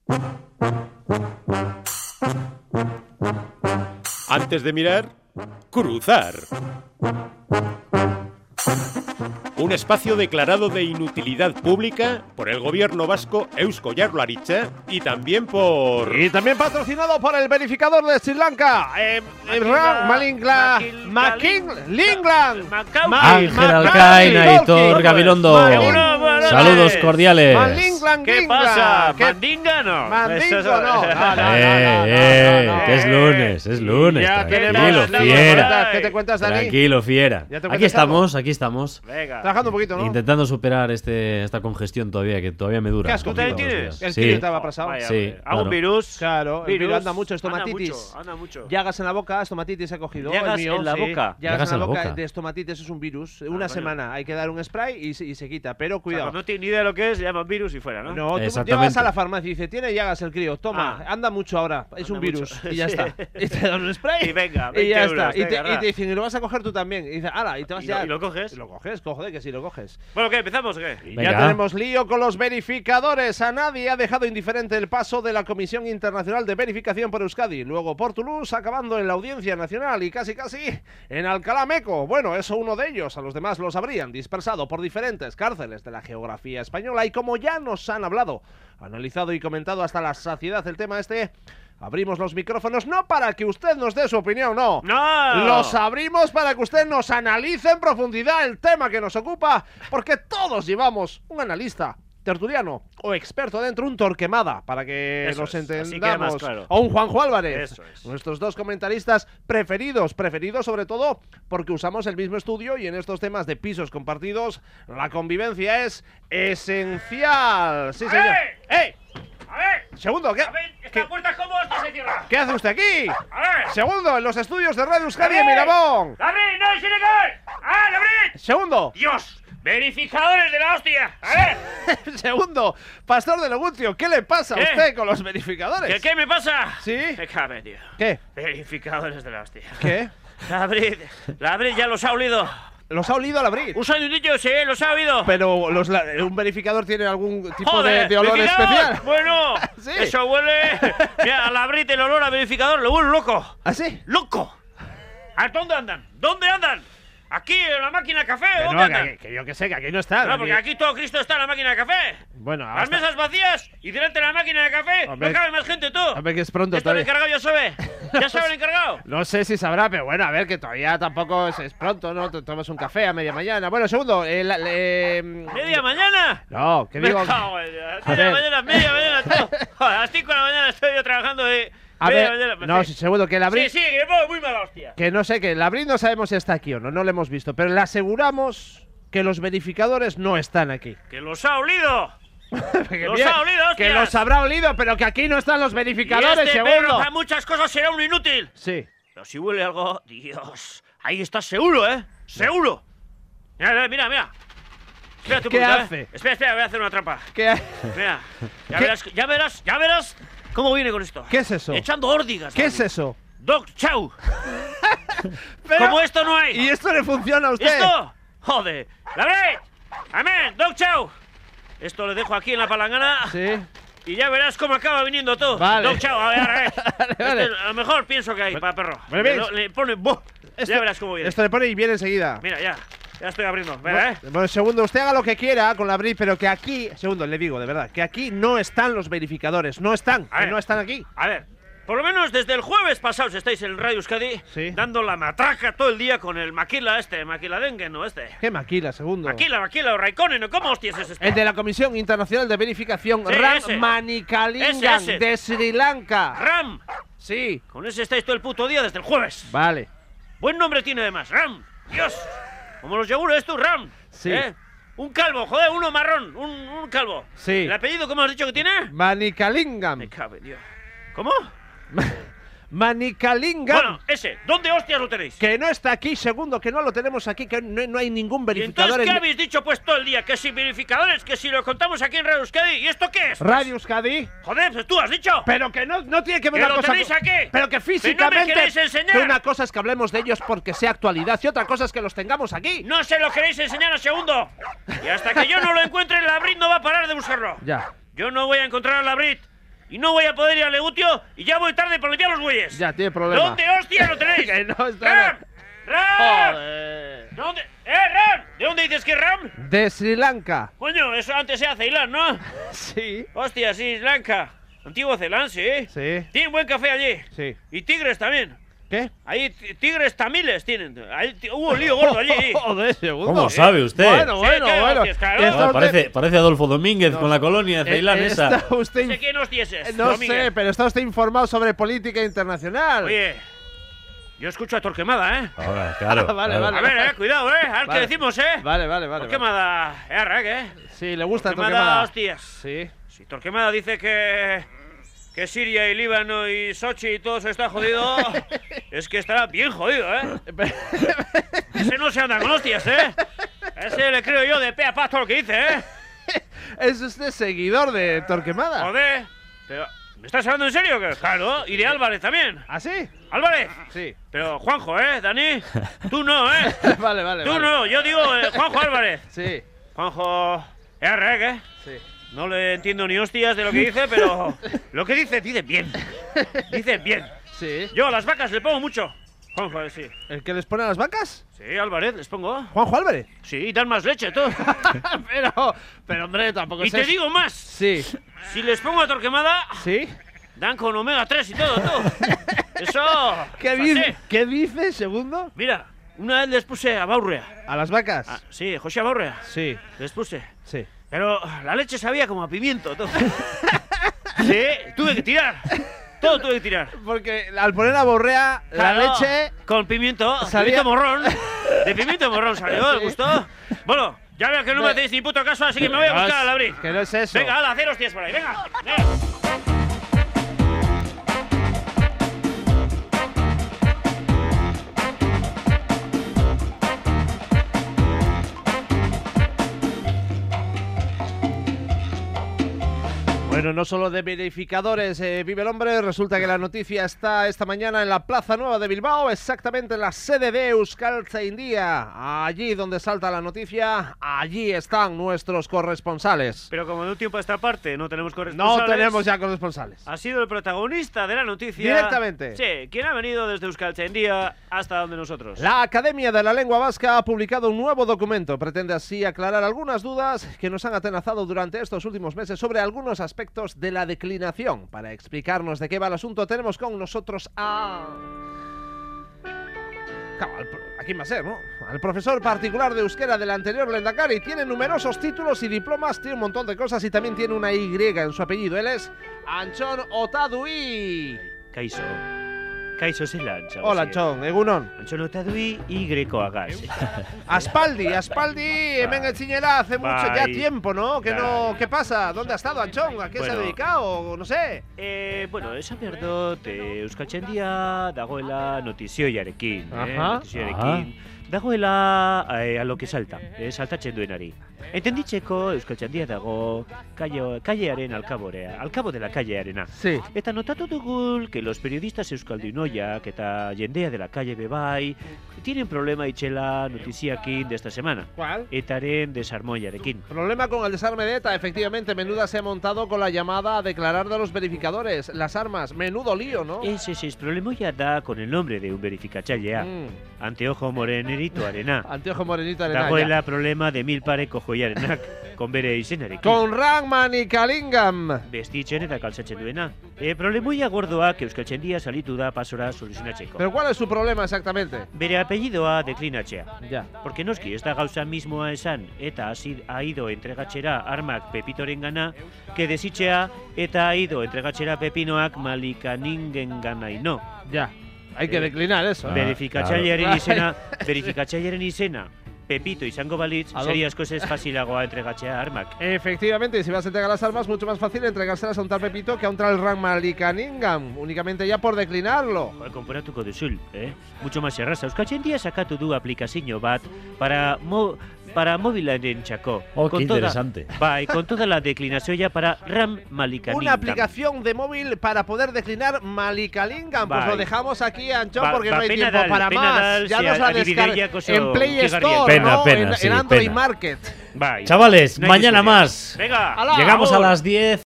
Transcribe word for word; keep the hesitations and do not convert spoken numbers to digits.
Antes de mirar, cruzar. Un espacio declarado de inutilidad pública por el gobierno vasco Eusko Jaurlaritza y también por... Y también patrocinado por el verificador de Sri Lanka, eh, Ram Malingla Makin Lingland. Ángel Alcaina y Thor Gabilondo. Saludos cordiales. ¿Qué pasa? ¿Mandinga no? Mandingo no. Eh, eh, que es lunes, es lunes. Ya Tranquilo, tenemos- fiera. ¿Qué te cuentas, Dani? Tranquilo, fiera. ¿Ya te Aquí cuentas estamos, aquí estamos. Venga. Trabajando un poquito, ¿no? Intentando superar este, esta congestión todavía, que todavía me dura. ¿Qué asco un poquito tienes? los días. El Sí. kiwi estaba pasado. Vaya, Sí, hombre. ¿Algún claro. virus? Claro, el virus. virus anda mucho, estomatitis. Anda mucho, anda mucho. Llagas en la boca, estomatitis he cogido. Llagas el mío, en la sí. boca. Llagas en la boca de estomatitis es un virus. Una coño. semana hay que dar un spray y se, y se quita, pero O sea, cuidado. cuando no tiene ni idea de lo que es, llaman virus y fuera, ¿no? No, tú Exactamente. llevas a la farmacia y dice, tiene llagas el crío, toma, Ah. anda mucho ahora, es Anda un virus, mucho. y ya Sí. está. Y te dan un spray Y venga, y ya veinte está. euros, Y te, venga, y va. te dicen, y lo vas a coger tú también. Y dices, ala, y te vas ¿Y ya. lo, y lo coges? Y lo coges, cojones que sí lo coges. Bueno, ¿qué? ¿Empezamos o qué? Y Venga. ya tenemos lío con los verificadores. A nadie ha dejado indiferente el paso de la Comisión Internacional de Verificación por Euskadi, luego por Toulouse, acabando en la Audiencia Nacional y casi casi en Alcalá Meco. Bueno, eso uno de ellos, a los demás los habrían dispersado por diferentes cárceles de la geografía española. Y como ya nos han hablado, analizado y comentado hasta la saciedad el tema este, abrimos los micrófonos no para que usted nos dé su opinión, no. ¡No! Los abrimos para que usted nos analice en profundidad el tema que nos ocupa, porque todos llevamos un analista, tertuliano o experto dentro, un Torquemada, para que Eso nos es, así queda entendamos, más claro. o un Juanjo Álvarez, Eso es. nuestros dos comentaristas preferidos, preferidos sobre todo porque usamos el mismo estudio y en estos temas de pisos compartidos la convivencia es esencial. Sí, señor. ¡Eh! ¡Ey! A ver, Segundo, ¿qué, a ver, qué, esta puerta cómo hostia se cierra. qué hace usted aquí? A ver. Segundo, en los estudios de Radio Euskadi en ¡Labrit! Mirabón. ¡Labrit, no es ilegal! ¡Ah, Labrit! Segundo, ¡Dios! ¡Verificadores de la hostia! A ver, segundo, Pastor de Logucio, ¿qué le pasa a ¿Qué? usted con los verificadores? ¿qué, qué me pasa? ¿Sí? Me cabe, tío. ¿Qué? Verificadores de la hostia. ¿Qué? Labrit, Labrit ya los ha olido. Los ha olido al abrir. Un saludillo, sí, los ha oído. Pero los, la- un verificador tiene algún tipo Joder, de, de olor verificador. especial. Bueno, Sí. eso huele. Mira, a Labrit el olor a verificador le huele loco. ¿Ah, sí? ¡Loco! ¿A dónde andan? ¿Dónde andan? ¿Aquí en la máquina de café? Que ¿Dónde no, andan? que, que yo que sé, que aquí no está. No, porque aquí todo Cristo está en la máquina de café. Bueno, Las hasta- mesas vacías y delante de la máquina de café Hombre, no cabe más gente, tú. a ver que es pronto Esto el todavía. encargado ya sabe. ¿Ya sabe el encargado? No sé si sabrá, pero bueno, a ver, que todavía tampoco es, es pronto, ¿no? Te tomas un café a media mañana. Bueno, segundo, eh, la- eh, ¿Media mañana? No, que Me digo... cago en Dios. A Media ver. mañana, media mañana, tú. Joder, a las cinco de la mañana estoy yo trabajando y... A media ver, mañana, no, sí. sí, segundo, que el abrir... Sí, sí, que me pongo muy mala hostia. Que no sé, que el abrir no sabemos si está aquí o no, no lo hemos visto, pero le aseguramos que los verificadores no están aquí. ¡Que los ha olido! que, ¡Los bien, ha olido, que hostias! los habrá olido, pero que aquí no están los Y verificadores, este segundo. perro para muchas cosas será un inútil. Sí. Pero si huele algo... Dios. Ahí está seguro, ¿eh? Seguro. Mira, mira, mira. Espérate un ¿Qué poquito, hace? ¿eh? Espera, espera, voy a hacer una trampa. ¿Qué, Mira. Ya ¿Qué? verás, ya verás, ya verás cómo viene con esto. ¿Qué es eso? Echando órdigas. ¿Qué es David. eso? Dog Chow. Pero- Como esto no hay. ¿Y esto le funciona a usted? ¿Esto? Joder. ¡Labrit! ¡Amén! ¡Dog Chow! Esto lo dejo aquí en la palangana. Sí. Y ya verás cómo acaba viniendo todo. Vale. Dog Chow, a ver, a ver. Vale, vale. Este es a lo mejor pienso que hay para perro. Vale, Le, ¿ves? lo- le pone... ¡buh! Esto- Ya verás cómo viene. Esto le pone y viene enseguida. Mira, ya. Ya estoy abriendo. Venga, ¿eh? Bueno, segundo, usted haga lo que quiera con la abrir, pero que aquí, segundo, le digo, de verdad, que aquí no están los verificadores, no están, A que ver. no están aquí. A ver, por lo menos desde el jueves pasado si estáis en Radio Euskadi Sí. dando la matraca todo el día con el maquila este, maquila dengue, ¿no? Este. ¿Qué maquila, segundo? Maquila, maquila o Raikkonen, ¿no? ¿Cómo hostias es este? El de la Comisión Internacional de Verificación, Sí, Ram ese. Manikalingan, Ese, ese. de Sri Lanka. Ram. Sí, Con ese estáis todo el puto día desde el jueves. vale. Buen nombre tiene además, Ram. Dios. Como los yogures tú, Ram. Sí. ¿Eh? Un calvo, joder, uno marrón, un, un calvo. Sí. ¿El apellido cómo has dicho que tiene? Manikalingan. Me cabe, Dios. ¿Cómo? Manikalingan. Bueno, ese, ¿dónde hostias lo tenéis? Que no está aquí, segundo, que no lo tenemos aquí, que no, no hay ningún ¿Y verificador entonces qué en habéis dicho pues todo el día? Que si verificadores, que si lo contamos aquí en Radio Euskadi. ¿Y esto qué es? Radio Euskadi. Joder, pues tú has dicho. Pero que no, no tiene que ver ¿Que una lo cosa. tenéis aquí? Pero que ¿Que no me físicamente. queréis enseñar? Que una cosa es que hablemos de ellos porque sea actualidad y otra cosa es que los tengamos aquí. No se lo queréis enseñar a segundo. Y hasta que yo no lo encuentre, el Labrit no va a parar de buscarlo. Ya. Yo no voy a encontrar al Labrit. Y no voy a poder ir al Legutio y ya voy tarde para limpiar los bueyes. Ya, tiene problema. ¿Dónde hostia lo tenéis? Que no está... ¡Ram! ¡Ram! Joder. ¿Dónde? ¡Eh, Ram! ¿De dónde dices que es Ram? De Sri Lanka. Coño, eso antes era Ceilán, ¿no? Sí. Hostia, sí, Sri Lanka. Antiguo Ceilán, sí. Sí. Tienen buen café allí. Sí. Y tigres también. ¿Qué? Ahí t- tigres tamiles tienen. Ahí t- hubo un lío gordo allí. Joder, segundo. ¿Cómo sabe usted? Bueno, Sí, bueno, ¿qué bueno. hostias, claro? Está Ah, usted- parece, parece Adolfo Domínguez No, con la colonia de Ceilán eh, esa. Está usted... No sé inf- quién hostias es. No Domínguez. sé, pero está usted informado sobre política internacional. Oye, yo escucho a Torquemada, ¿eh? Ahora, claro. Vale, claro. vale. A ver, eh, cuidado, ¿eh? A ver Vale. qué decimos, ¿eh? Vale, vale, vale. Torquemada, eh, Arrak, ¿eh? vale. Sí, le gusta Torquemada, Torquemada. hostias. Sí. Si Torquemada dice que, que Siria y Líbano y Sochi y todo eso está jodido, es que estará bien jodido, ¿eh? Ese no se anda con hostias, ¿eh? Ese le creo yo de pe a pa todo lo que dice, ¿eh? ¿Es usted seguidor de Torquemada? Joder. Pero, ¿me estás hablando en serio? Que claro, y de Álvarez también. ¿Ah, sí? Álvarez. Sí. Pero Juanjo, ¿eh, Dani? Tú no, ¿eh? Vale, vale, Tú vale. no, yo digo eh, Juanjo Álvarez. Sí, Juanjo R, ¿eh? sí. No le entiendo ni hostias de lo que dice, pero lo que dice, dice bien. Dice bien. Sí. Yo a las vacas le pongo mucho. Juanjo, sí. ¿El que les pone a las vacas? Sí, Álvarez, les pongo. ¿Juanjo Álvarez? Sí, y dan más leche, tú. pero, pero hombre, tampoco Y es te eso. digo más. Sí. Si les pongo a Torquemada, ¿Sí? dan con omega tres y todo, tú. Eso. ¿Qué, así. dice, ¿Qué dice, segundo? Mira, una vez les puse a Baurrea. ¿A las vacas? Ah, sí, José Baurrea. Sí, Les puse. sí. Pero la leche sabía como a pimiento, todo. Sí, tuve que tirar. Todo tuve que tirar. Porque al poner a Borrea, la Claro, leche... con pimiento, Salía- pimiento morrón. De pimiento morrón salió, ¿le Sí. gustó? Bueno, ya veo que no me Ve- hacéis ni puto caso, así que me voy a No, buscar es- al abril. Que no es eso. Venga, hala, hacer hostias por ahí, venga. venga. Bueno, no solo de verificadores eh, vive el hombre, resulta que la noticia está esta mañana en la Plaza Nueva de Bilbao, exactamente en la sede de Euskaltzaindia. Allí donde salta la noticia, allí están nuestros corresponsales. Pero como de un tiempo a esta parte no tenemos No corresponsales... tenemos ya corresponsales. Ha sido el protagonista de la noticia... Directamente. Sí, quien ha venido desde Euskaltzaindia hasta donde nosotros. La Academia de la Lengua Vasca ha publicado un nuevo documento. Pretende así aclarar algunas dudas que nos han atenazado durante estos últimos meses sobre algunos aspectos de la declinación. Para explicarnos de qué va el asunto, tenemos con nosotros a... Claro, al pro- ¿a quién va a ser, no? Al profesor particular de euskera del anterior Lehendakari. Tiene numerosos títulos y diplomas, tiene un montón de cosas y también tiene una Y en su apellido. Él es Antxon Otadui. Kaixo. Kaixo zelan, Hola, Antxon, egunon. Antxon Otadui y Greco Agas. Aspaldi, Aspaldi, hemen etzinera hace mucho ya Bai. tiempo, ¿no? Que no, Bai. ¿qué pasa? ¿Dónde ha estado Antxon? ¿A qué se ha Bueno. dedicado? No sé. Eh, bueno, esan behar dut, eh, Euskaltzaindia dagoela notizioiarekin, eh, Aha. notizioarekin. Dagoela eh, a lo que salta, eh, saltatzen duenari. Entenditzeko Euskaltzaindia dago kaio, kallearen alkaborea, alkabo de la kallearena. Sí. Eta notatu dugu que los periodistas euskaldunoiak eta jendea de la calle bebai tienen problema itxela notiziakin de esta semana. ¿Cuál? Etaren desarmoiarekin. Problema con el desarme de ETA. Efectivamente, Menuda se ha montado con la llamada a declarar de los verificadores. Las armas, menudo lío, ¿no? Ese es problemoia da con el nombre de un verificatzailea. Mm. Anteojo moreneritoarena. Anteojo morenito arena. Dagoela problema de mil pareko joiarenak, konbere izenarekin. Con Rangman y Kalingam. Bestitzen eta kaltzatzen duena. E, problemoia gordoak Euskaltzaindia salitu da pasora soluzionatzeko. ¿Pero cuál es su problema exactamente? Bere apellidoa deklinatzea. Ya. Porque noski ez da gauza mismoa esan eta hasi ha ido entregatzera armak Pepitoren gana, que desitxea eta ha ido entregatzera Pepinoak Malikaningen gana ino. Ya. Hay que Eh, declinar eso. Ah, Verifikatzailearen claro. izena, verifikatzailearen izena, Pepito izango balitz, Adon- sería askoz ez fasilagoa entregatzea armak. Efectivamente, y si vas a entregar las armas, mucho más fácil entregárselas a un tal Pepito que a un tal Rangman y Kalingam. Únicamente ya por declinarlo. Joder, konporatuko duzul, eh? Mucho más erraza. Euskaltzaindia sakatu du aplikazio bat para mo para mobilaren txako. Oh, qué interesante. Bai, con toda la declinazioa para Ram Malikanin. Una aplicación de móvil para poder declinar Malikalingam. Pues Bai. lo dejamos aquí, Antxon, Ba- porque ba, no hay pena tiempo dal, para pena más. dal, Ya si nos la adibideiak descargamos oso en Play kigarriak. Store, Pena, ¿no? pena, en, sí, en Android pena. Market. Bai. Chavales, No hay mañana historia. más. Venga. Ala, Llegamos a agur. las diez.